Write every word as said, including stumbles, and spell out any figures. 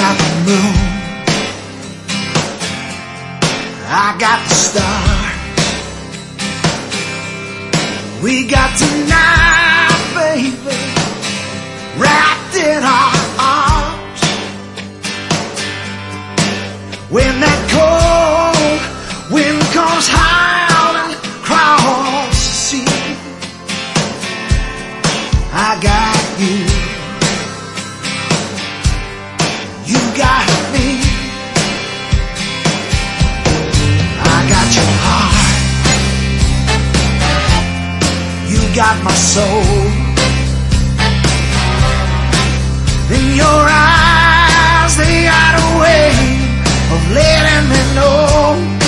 got the moon, I got the stars. We got tonight, baby, wrapped in our arms. When that cold wind comes howling across the sea, I got you, you got me. I got your heart, you got my soul. In your eyes, they got a way of letting me know